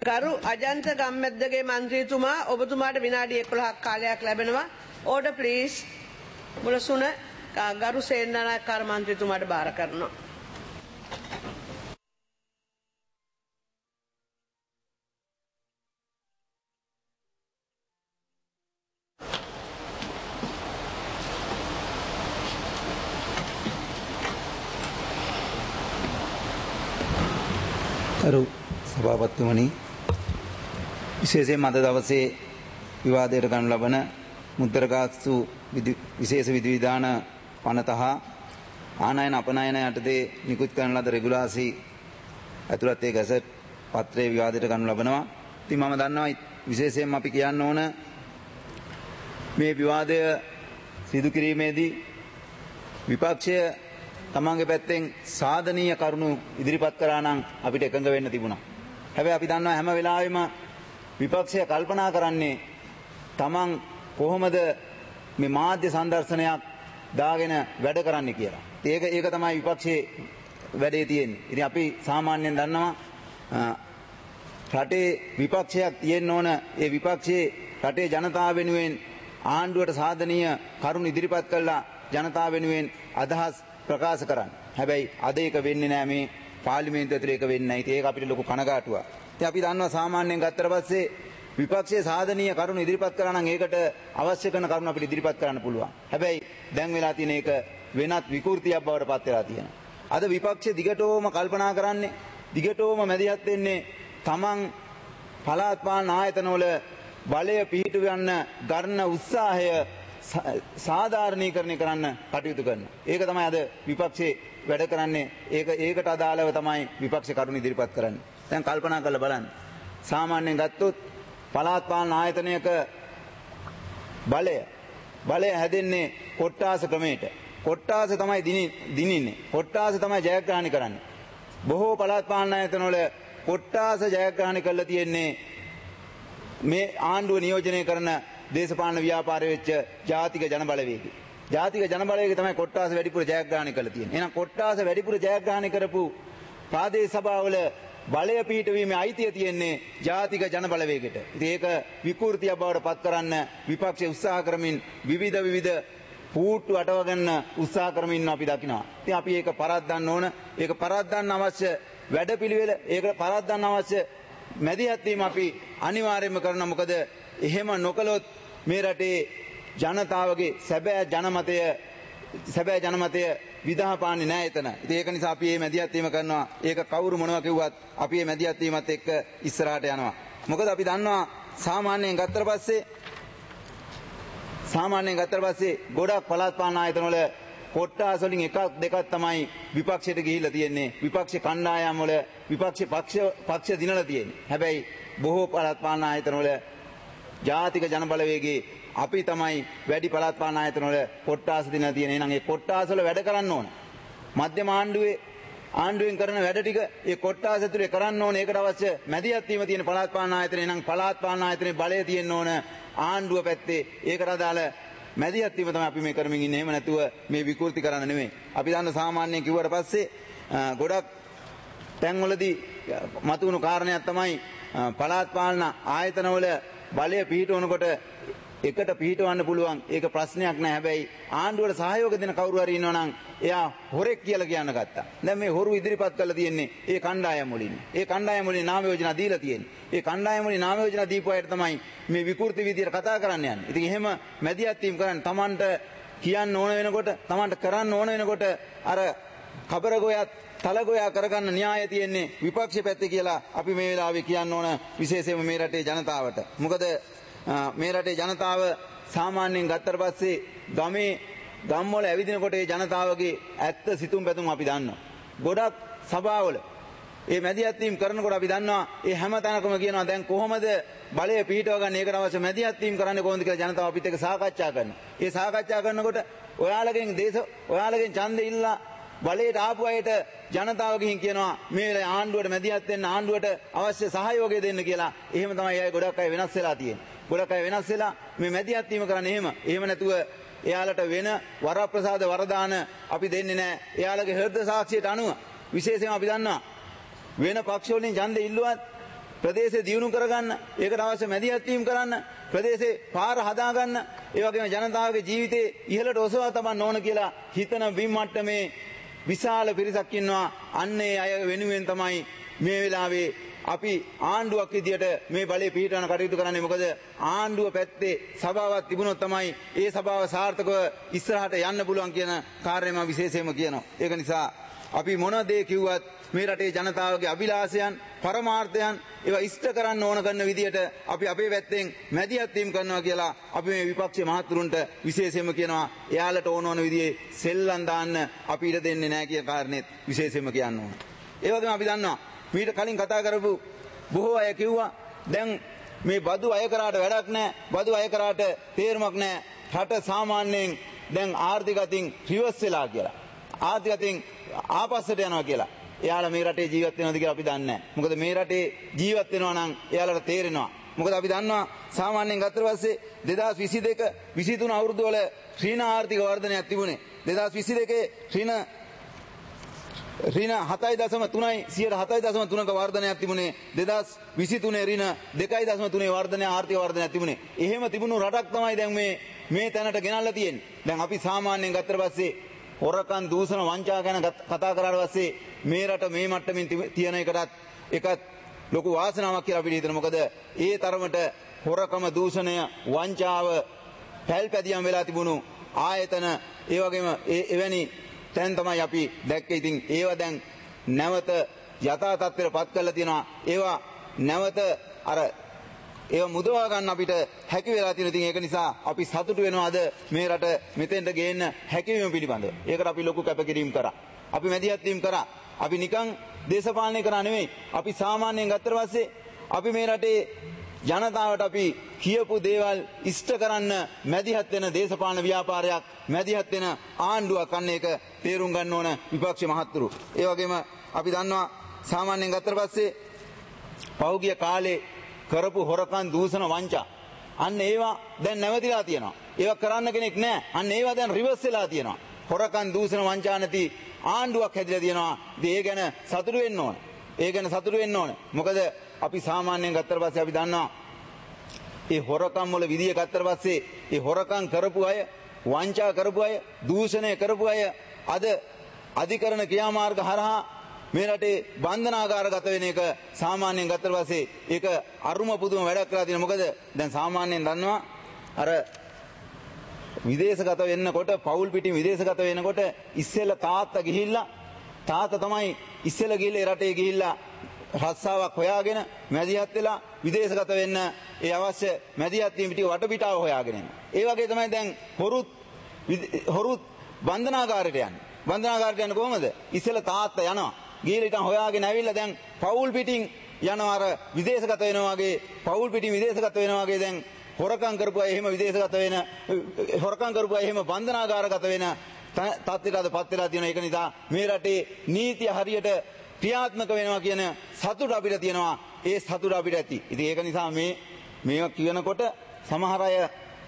ගරු අජන්ත ගම්මැද්දගේ මන්ත්‍රීතුමා ඔබතුමාට විනාඩි 11ක් කාලයක් ලැබෙනවා. Order please. මුලසුන ගරු සේනානායකකාර මන්ත්‍රීතුමාට බාර කරනවා. කරු සභාපතිතුමනි, විශේෂයෙන් අද දවසේ විවාදයට ගනු ලබන මුද්‍රකාස්තු විශේෂ විධිවිධාන පනත හා ආනයන අපනයන යටතේ නිකුත් කරන ලද රෙගුලාසි ඇතුළත් ඒ ගැසට් පත්‍රයේ විවාදයට ගනු ලබනවා. ඉතින් මම දන්නවා විශේෂයෙන්ම අපි කියන්න ඕන මේ විවාදය සිදු කිරීමේදී විපක්ෂය තමන්ගේ පැත්තෙන් සාධනීය කරුණු ඉදිරිපත් කරා නම් අපිට එකඟ වෙන්න තිබුණා. හැබැයි අපි දන්නවා හැම වෙලාවෙම විපක්ෂය කල්පනා කරන්නේ තමන් කොහොමද මේ මාධ්‍ය සංදර්ශනයක් දාගෙන වැඩ කරන්න කියලා. ඒක තමයි විපක්ෂයේ වැඩේ තියෙන්නේ. ඉතින් අපි සාමාන්‍යයෙන් දන්නවා රටේ විපක්ෂයක් තියෙන්න ඕන. ඒ විපක්ෂයේ රටේ ජනතාව වෙනුවෙන් ආණ්ඩුවට සාධනීය කරුණු ඉදිරිපත් කළා ජනතාව වෙනුවෙන් අදහස් ප්‍රකාශ කරන්න. හැබැයි අද ඒක වෙන්නේ නැහැ. මේ පාර්ලිමේන්තුව ඇතුලේ ඒක වෙන්නේ නැහැ. ඒක අපිට ලොකු කනගාටුවක්. ඉතින් අපි දන්නවා සාමාන්‍යයෙන් ගත්තට පස්සේ විපක්ෂයේ සාධනීය කරුණු ඉදිරිපත් කරා නම් ඒකට අවශ්‍ය කරන කරුණු අපිට ඉදිරිපත් කරන්න පුළුවන්. හැබැයි දැන් වෙලා තියෙන ඒක වෙනත් විකෘතියක් බවට පත් වෙලා තියෙනවා. අද විපක්ෂය දිගටම කල්පනා කරන්නේ, දිගටම මැදිහත් වෙන්නේ තමන් පළාත් පාලන ආයතනවල බලය පිහිටුවන්න ගන්න උත්සාහය සාධාරණීකරණය කරන්න කටයුතු කරනවා. ඒක තමයි අද විපක්ෂයේ වැඩ කරන්නේ. ඒකට අදාළව තමයි විපක්ෂ කරුණු ඉදිරිපත් කරන්නේ. දැන් කල්පනා කරලා බලන්න. සාමාන්‍යයෙන් ගත්තොත් පළාත් පාලන ආයතනයක බලය හැදෙන්නේ කොට්ටාස ක්‍රමයට. කොට්ටාස තමයි දිනින්නේ. කොට්ටාස තමයි ජයග්‍රහණය කරන්නේ. බොහෝ පළාත් පාලන ආයතනවල කොට්ටාස ජයග්‍රහණය කරලා තියෙන්නේ මේ ආණ්ඩුව නියෝජනය කරන දේශපාලන ව්‍යාපාරයේ වෙච්ච ජාතික ජනබලවේගය. ජාතික ජනබලවේගය තමයි කොට්ටාස වැඩිපුර ජයග්‍රහණය කරලා තියෙන්නේ. එහෙනම් කොට්ටාස වැඩිපුර ජයග්‍රහණය කරපු ප්‍රාදේශ සභාවල බලය පිහිටවීමේ අයිතිය තියෙන්නේ ජාතික ජනබලවේගයට. ඉතින් ඒක විකෘතියක් බවට පත් කරන්න විපක්ෂය උත්සාහ කරමින් විවිධ පූට්ටු අටව ගන්න උත්සාහ කරමින් අපි දකිනවා. ඉතින් අපි ඒක පරද්දන්න ඕන. ඒක පරද්දන්න අවශ්‍ය වැඩපිළිවෙල, ඒක පරද්දන්න අවශ්‍ය මැදිහත් වීම අපි අනිවාර්යයෙන්ම කරනවා. මොකද එහෙම නොකළොත් මේ රටේ ජනතාවගේ සැබෑ ජනමතය විදහාපාන්නේ නැහැ එතන. ඉතින් ඒක නිසා අපි මේ මැදිහත් වීම කරනවා. ඒක කවුරු මොනවා කිව්වත් අපි මේ මැදිහත් වීමත් එක්ක ඉස්සරහට යනවා. මොකද අපි දන්නවා සාමාන්‍යයෙන් ගත්තට පස්සේ ගොඩක් පළාත් පාලන ආයතනවල කොට්ටාස වලින් එකක් දෙකක් තමයි විපක්ෂයට ගිහිල්ලා තියෙන්නේ. විපක්ෂ කණ්ඩායම් වල පක්ෂ දිනලා තියෙන්නේ. හැබැයි බොහෝ පළාත් පාලන ආයතනවල ජාතික ජනබලවේගයේ අපි තමයි වැඩි පළාත් පාලන ආයතනවල කොට්ටාස දිනලා තියෙන්නේ. එහෙනම් ඒ කොට්ටාස වල වැඩ කරන්න ඕන. මධ්‍යම ආණ්ඩුවෙන් කරන වැඩ ටික ඒ කොට්ටාස ඇතුලේ කරන්න ඕන. ඒකට අවශ්‍ය මැදිහත් වීම තියෙන පළාත් පාලන ආයතන. එහෙනම් පළාත් පාලන ආයතනයේ බලය තියෙන්න ඕන ආණ්ඩුව පැත්තේ. ඒකට අදාළ මැදිහත් වීම තමයි අපි මේ කරමින් ඉන්නේ. එහෙම නැතුව මේ විකෘති කරන්න නෙමෙයි. අපි දන්න සාමාන්‍යයෙන් කිව්වට පස්සේ ගොඩක් තැන්වලදී මතුවුණු කාරණයක් තමයි පළාත් පාලන ආයතනවල බලය පිහිටවනකොට එකට පිහිටවන්න පුළුවන්. ඒක ප්‍රශ්නයක් නෑ. හැබැයි ආණ්ඩුවට සහයෝග දෙන කවුරු හරි ඉන්නවා නම් එයා හොරෙක් කියලා කියන්න ගත්තා. දැන් මේ හොරු ඉදිරිපත් කරලා තියෙන්නේ ඒ කණ්ඩායම් වලින්. ඒ කණ්ඩායම් වලින් නාම යෝජනා දීලා තියෙන්නේ. ඒ කණ්ඩායම් වලින් නාම යෝජනා දීපු අයට තමයි මේ විකෘති විදියට කතා කරන්න යන්නේ. ඉතින් එහෙම මැදිහත් වීම කරන්න Tamanට කියන්න ඕන වෙනකොට, Tamanට කරන්න ඕන වෙනකොට අර කබර ගෝයත් තලගෝයා කරගන්න න්‍යාය තියෙන්නේ විපක්ෂ පැත්තේ කියලා අපි මේ වෙලාවේ කියන්න ඕන. විශේෂයෙන්ම මේ රටේ ජනතාවට. මොකද මේ රටේ ජනතාව සාමාන්‍යයෙන් ගත්තට පස්සේ ගම්වල ඇවිදිනකොට ඒ ජනතාවගේ ඇත්ත සිතුම් පැතුම් අපි දන්නවා. ගොඩක් සභාවල ඒ මැදිහත් වීම කරනකොට අපි දන්නවා ඒ හැම තැනකම කියනවා දැන් කොහොමද බලය පිහිටව ගන්න, ඒකට අවශ්‍ය මැදිහත් වීම කරන්නේ කොහොමද කියලා ජනතාව අපිත් එක්ක සාකච්ඡා කරනවා. ඒ සාකච්ඡා කරනකොට ඔයාලගෙන් ඡන්දෙ ඉල්ලා බලයට ආපු අයට ජනතාව ගිහින් කියනවා මේ වෙලාවේ ආණ්ඩුවට මැදිහත් වෙන්න, ආණ්ඩුවට අවශ්‍ය සහයෝගය දෙන්න කියලා. එහෙම තමයි අය ගොඩක් අය වෙනස් වෙලා තියෙන්නේ. ගොඩක් අය වෙනස් වෙලා මේ මැදිහත් වීම කරන්නේ එහෙම නැතුව එයාලට වෙන වරප්‍රසාද වරදාන අපි දෙන්නේ නැහැ. එයාලගේ හෘද සාක්ෂියට අනුව විශේෂයෙන්ම අපි දන්නවා වෙන පක්ෂ වලින් ඡන්දෙ ඉල්ලුවත් ප්‍රදේශය දියුණු කරගන්න, ඒකට අවශ්‍ය මැදිහත් වීම කරන්න, ප්‍රදේශේ පාර හදාගන්න, ඒ වගේම ජනතාවගේ ජීවිතේ ඉහළට ඔසවා තබන්න ඕන කියලා හිතන බිම් මට්ටමේ විශාල පිරිසක් ඉන්නවා. අන්නේ අය වෙනුවෙන් තමයි මේ වෙලාවේ අපි ආණ්ඩුවක් විදියට මේ බලය පිහිටවන කටයුතු කරන්නේ. මොකද ආණ්ඩුව පැත්තේ සභාවක් තිබුණොත් තමයි ඒ සභාව සාර්ථකව ඉස්සරහට යන්න පුළුවන් කියන කාර්යය මම විශේෂයෙන්ම කියනවා. ඒක නිසා අපි මොන දේ කිව්වත් මේ රටේ ජනතාවගේ අභිලාෂයන්, පරමාර්ථයන් ඒවා ඉෂ්ට කරන්න ඕන කරන විදියට අපි අපේ පැත්තෙන් මැදිහත් වීම කරනවා කියලා අපි මේ විපක්ෂ මහතුරුන්ට විශේෂයෙන්ම කියනවා. එයාලට ඕන විදිහේ සෙල්ලම් දාන්න අපි ඉඩ දෙන්නේ නැහැ කියන කාරණේත් විශේෂයෙන්ම කියන්න ඕන. ඒ වගේම අපි දන්නවා මීට කලින් කතා කරපු බොහෝ අය කිව්වා දැන් මේ බදු අය කරාට වැඩක් නැහැ, බදු අය කරාට තේරුමක් නැහැ, රට සාමාන්‍යයෙන් දැන් ආර්ථික අතින් රිවර්ස් වෙලා කියලා, ආර්ථික අතින් ආපස්සට යනවා කියලා. එයාලා මේ රටේ ජීවත් වෙනවද කියලා අපි දන්නේ නැහැ. මොකද මේ රටේ ජීවත් වෙනවා නම් එයාලට තේරෙනවා. මොකද අපි දන්නවා සාමාන්‍යයෙන් ගත්තට පස්සේ 2022 23 අවුරුදු වල ඍණ ආර්ථික වර්ධනයක් තිබුණේ. 2022 ඍණ 7.3යි 7.3ක වර්ධනයක් තිබුණේ. 2023 ඍණ 2.3 වර්ධනය ආර්ථික වර්ධනයක් තිබුණේ. එහෙම තිබුණු රටක් තමයි දැන් මේ තැනට ගෙනල්ලා තියෙන්නේ. දැන් අපි සාමාන්‍යයෙන් ගත්තට පස්සේ හොරකම් දූෂණ වංචා ගැන කතා කරාට පස්සේ මේ රට මේ මට්ටමින් තියෙන එකත් ලොකු වාසනාවක් කියලා අපිට හිතෙනවා. මොකද ඒ තරමට හොරකම දූෂණය වංචාව පැල්පැදියම් වෙලා තිබුණු ආයතන ඒ වගේම එවැනි තැන් තමයි අපි දැක්කේ. ඉතින් ඒවා දැන් නැවත යථා තත්ත්වයට පත් කරලා තියෙනවා. ඒවා නැවත ඒවා මුදවා ගන්න අපිට හැකි වෙලා තියෙනවා. ඉතින් ඒක නිසා අපි සතුටු වෙනවා අද මේ රට මෙතෙන්ට ගේන්න හැකියවීම පිළිබඳව. ඒකට අපි ලොකු කැපකිරීම කරා. අපි මැදිහත් වීම කරා. අපි නිකන් දේශපාලනය කරා නෙමෙයි. අපි සාමාන්‍යයෙන් ගත්තට පස්සේ අපි මේ රටේ ජනතාවට අපි කියපු දේවල් ඉෂ්ට කරන්න මැදිහත් වෙන දේශපාලන ව්‍යාපාරයක්, මැදිහත් වෙන ආණ්ඩුවක් අන්න ඒක තේරුම් ගන්න ඕන විපක්ෂ මහත්තුරු. ඒ වගේම අපි දන්නවා සාමාන්‍යයෙන් ගත්තට පස්සේ පහුගිය කාලේ කරපු හොරකම් දූෂණ වංචා අන්න ඒවා දැන් නැවතිලා තියෙනවා. ඒවා කරන්න කෙනෙක් නැහැ. අන්න ඒවා දැන් රිවර්ස් වෙලා තියෙනවා. හොරකම් දූෂණ වංචා නැති ආණ්ඩුවක් හැදිලා තියෙනවා. ඉතින් ඒ ගැන සතුටු වෙන්න ඕන. ඒ ගැන සතුටු වෙන්න ඕන. මොකද අපි සාමාන්‍යයෙන් ගත්තට පස්සේ අපි දන්නවා ඒ හොරකම් වල විදිය ගත්තට පස්සේ ඒ හොරකම් කරපු අය, වංචා කරපු අය, දූෂණය කරපු අය අද අධිකරණ ක්‍රියාමාර්ග හරහා මේ රටේ බන්ධනාගාරගත වෙන එක සාමාන්‍යයෙන් ගත්තට පස්සේ ඒක අරුම පුදුම වැඩක් කරලා තියෙනවා. මොකද දැන් සාමාන්‍යයෙන් දන්නවා අර විදේශගත වෙන්නකොට, පවුල් පිටින් විදේශගත වෙනකොට ඉස්සෙල්ලා තාත්තා තමයි ඉස්සෙල්ලා ගිහිල්ලා ඒ රටේ ගිහිල්ලා රස්සාවක් හොයාගෙන මැදිහත් වෙලා විදේශගත වෙන්න ඒ අවශ්‍ය මැදිහත් වීම ටික වටපිටාව හොයාගෙන යනවා. ඒ වගේ තමයි දැන් හොරුත් බන්ධනාගාරයට යන්නේ. බන්ධනාගාරයට යන්නේ කොහමද? ඉස්සෙල්ලා තාත්තා යනවා. ගිහිල්ලා ඉතින් හොයාගෙන ඇවිල්ලා දැන් පවුල් පිටින් යනවා. අර විදේශගත වෙනවා වගේ, පවුල් පිටින් විදේශගත වෙනවා වගේ දැන් හොරකම් කරපු අය එහෙම විදේශගත වෙන, හොරකම් කරපු අය එහෙම බන්ධනාගාරගත වෙන තත්ත්වයකට පත් වෙලා තියෙනවා. ඒක නිසා මේ රටේ නීතිය හරියට ක්‍රියාත්මක වෙනවා කියන සතුට අපිට තියෙනවා. ඒ සතුට අපිට ඇති. ඉතින් ඒක නිසා මේවා කියනකොට සමහර අය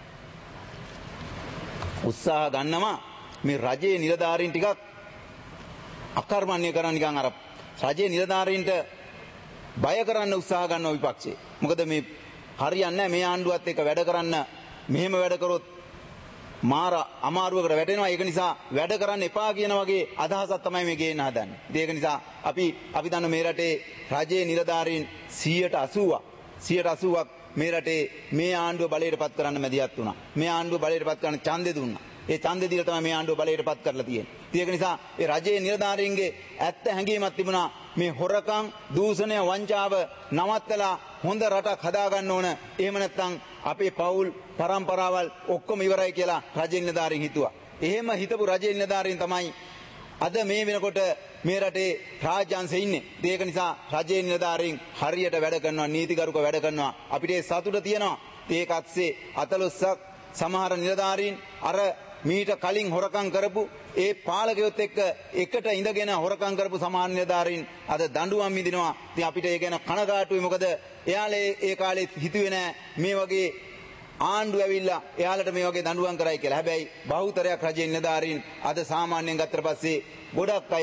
උත්සාහ ගන්නවා මේ රජයේ නිලධාරීන් ටිකක් අකර්මණ්‍ය කරන්න, නිකන් අර රජයේ නිලධාරීන්ට බය කරන්න උත්සාහ ගන්නවා විපක්ෂේ. මොකද මේ හරියන්නේ නැහැ. මේ ආණ්ඩුවත් එක්ක වැඩ කරන්න මෙහෙම වැඩ කරොත් මාර අමාරුවකට වැටෙනවා. ඒක නිසා වැඩ කරන්න එපා කියන වගේ අදහසක් තමයි මේ ගේන්න හදන්නේ. ඒක නිසා අපි දන්න මේ රටේ රජයේ නිලධාරීන් 180ක් මේ රටේ මේ ආණ්ඩුව බලයට පත් කරන්න මැදිහත් වුණා. මේ ආණ්ඩුව බලයට පත් කරන්න ඡන්දෙ දුන්නා. ඒ ඡන්දෙ දීලා තමයි මේ ආණ්ඩුව බලයට පත් කරලා තියෙන්නේ. ඒක නිසා ඒ රජයේ නිලධාරීන්ගේ ඇත්ත හැඟීමක් තිබුණා මේ හොරකම්, දූෂණය, වංචාව නවත්තලා හොඳ රටක් හදාගන්න ඕන. එහෙම නැත්නම් අපේ පවුල් පරම්පරාවල් ඔක්කොම ඉවරයි කියලා රජයේ නිලධාරීන් හිතුවා. එහෙම හිතපු රජයේ නිලධාරීන් තමයි අද මේ වෙනකොට මේ රටේ රාජ්‍යාංශයේ ඉන්නේ. ඒක නිසා රජයේ නිලධාරීන් හරියට වැඩ කරනවා, නීතිගරුක වැඩ කරනවා. අපිට ඒ සතුට තියෙනවා. ඒකත්සේ අතලොස්සක් සමහර නිලධාරීන් අර මීට කලින් හොරකම් කරපු ඒ පාලකයොත් එක්ක එකට ඉඳගෙන හොරකම් කරපු සමහර නිලධාරීන් අද දඬුවම් විඳිනවා. ඉතින් අපිට ඒ ගැන කනගාටුයි. මොකද එයාලා ඒ කාලේ හිතුවේ නෑ මේ වගේ ආණ්ඩු ඇවිල්ලා එයාලට මේ වගේ දඬුවම් කරයි කියලා. හැබැයි බහුතරයක් රජයේ නිලධාරීන් අද සාමාන්‍යයෙන් ගත්තට පස්සේ ගොඩක් අය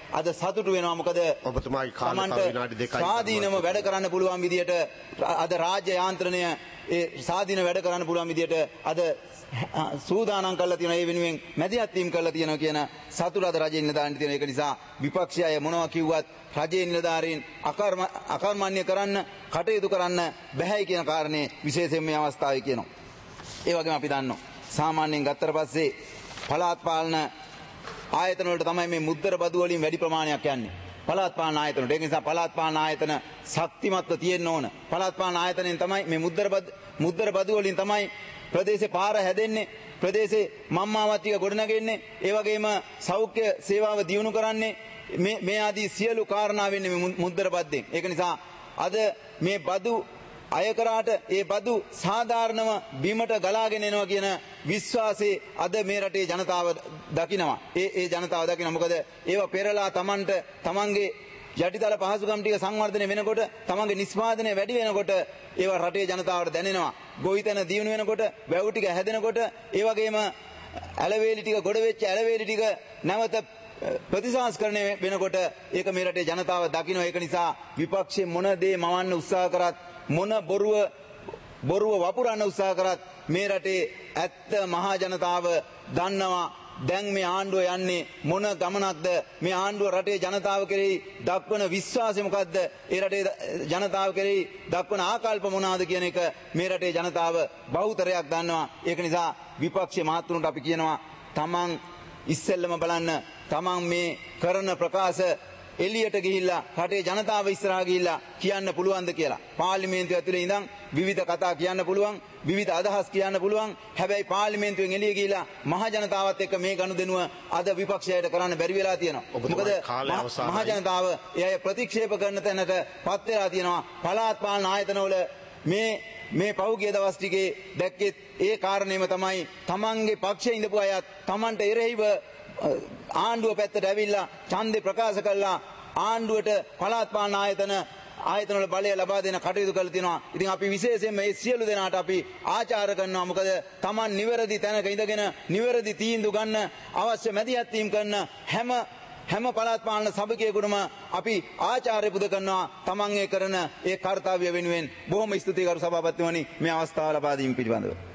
අද සතුටු වෙනවා. මොකද ඔබතුමාගේ කාලය තව විනාඩි 2යි. ස්වාධීනව වැඩ කරන්න පුළුවන් විදියට අද රාජ්‍ය යාන්ත්‍රණය ඒ ස්වාධීන වැඩ කරන්න පුළුවන් විදියට අද සූදානම් කරලා තියෙනවා. ඒ වෙනුවෙන් මැදිහත් වීම කරලා තියෙනවා කියන සතුට අද රජයේ නිලධාරීන් තියෙනවා. ඒක නිසා විපක්ෂය අය මොනවා කිව්වත් රජයේ නිලධාරීන් අකර්මණ්‍ය කරන්න කටයුතු කරන්න බැහැයි කියන කාරණේ විශේෂයෙන් මේ අවස්ථාවේ කියනවා. ඒ වගේම අපි දන්නවා සාමාන්‍යයෙන් ගත්තට පස්සේ පළාත් පාලන ආයතන වලට තමයි මේ මුද්දර බදු වලින් වැඩි ප්‍රමාණයක් යන්නේ. පළාත් පාලන ආයතන වලට. ඒ නිසා පළාත් පාලන ආයතන ශක්තිමත්ව තියෙන්න ඕන. පළාත් පාලන ආයතනෙන් තමයි මේ මුද්දර බදු වලින් තමයි ප්‍රදේශේ පාර හැදෙන්නේ, ප්‍රදේශේ මම්මාවත් ටික ගොඩනගෙන්නේ, ඒ වගේම සෞඛ්‍ය සේවාව දියුණු කරන්නේ මේ ආදී සියලු කාරණා වෙන්නේ මේ මුද්දර බද්දෙන්. ඒක නිසා අද මේ බදු අය කරාට ඒ බදු සාධාරණව බිමට ගලාගෙන එනවා කියන විශ්වාසය අද මේ රටේ ජනතාව දකිනවා. ඒ ජනතාව දකිනවා. මොකද ඒව පෙරලා තමන්ගේ යටිතල පහසුකම් ටික සංවර්ධනය වෙනකොට, තමන්ගේ නිෂ්පාදනය වැඩි වෙනකොට ඒව රටේ ජනතාවට දැනෙනවා. ගොවිතැන දියුණු වෙනකොට, වැව් ටික හැදෙනකොට, ඒ වගේම ඇලවේලි ටික ගොඩ වෙච්ච ඇලවේලි ටික නැවත ප්‍රතිසංස්කරණය වෙනකොට ඒක මේ රටේ ජනතාව දකිනවා. ඒක නිසා විපක්ෂයේ මොන දේ මවන්න උත්සාහ කරත්, මොන බොරුව වපුරන්න උත්සාහ කරත් මේ රටේ ඇත්ත මහා ජනතාව දන්නවා. දැන් මේ ආණ්ඩුව යන්නේ මොන ගමනක්ද? මේ ආණ්ඩුව රටේ ජනතාව කෙරෙහි දක්වන විශ්වාසය මොකද්ද? ඒ රටේ ජනතාව කෙරෙහි දක්වන ආකල්ප මොනවාද කියන එක මේ රටේ ජනතාව බහුතරයක් දන්නවා. ඒක නිසා විපක්ෂයේ මහත්තුන්ට අපි කියනවා තමන් ඉස්සෙල්ලම බලන්න තමන් මේ කරන ප්‍රකාශ එළියට ගිහිල්ලා රටේ ජනතාව ඉස්සරහා ගිහිල්ලා කියන්න පුළුවන්ද කියලා. පාර්ලිමේන්තුව ඇතුලේ ඉඳන් විවිධ කතා කියන්න පුළුවන්, විවිධ අදහස් කියන්න පුළුවන්. හැබැයි පාර්ලිමේන්තුවෙන් එළිය ගිහිල්ලා මහ ජනතාවත් එක්ක මේ ගනුදෙනුව අද විපක්ෂයට කරන්න බැරි වෙලා තියෙනවා. මොකද මහ ජනතාව එය ප්‍රතික්ෂේප කරන තැනට පත් වෙලා තියෙනවා. පළාත් පාලන ආයතනවල මේ පහුගිය දවස් ටිකේ දැක්කේ ඒ කාරණේම තමයි. තමන්ගේ පක්ෂයේ ඉඳපු අයත් තමන්ට එරෙහිව ආණ්ඩුව පැත්තට ඇවිල්ලා ඡන්දේ ප්‍රකාශ කළා. ආණ්ඩුවට පළාත් පාලන ආයතනවල බලය ලබා දෙන කටයුතු කරලා තිනවා. ඉතින් අපි විශේෂයෙන්ම මේ සියලු දෙනාට අපි ආචාර කරනවා. මොකද Taman නිවැරදි තැනක ඉඳගෙන නිවැරදි තීන්දුව ගන්න අවශ්‍ය මැදිහත් වීම කරන හැම පළාත් පාලන සභිකයෙකුටම අපි ආචාර්ය පුද කරනවා. Taman ඒ කරන ඒ කාර්යය වෙනුවෙන් බොහොම ස්තුතියි ගරු සභාපතිතුමනි මේ අවස්ථාව ලබා දීම පිළිබඳව.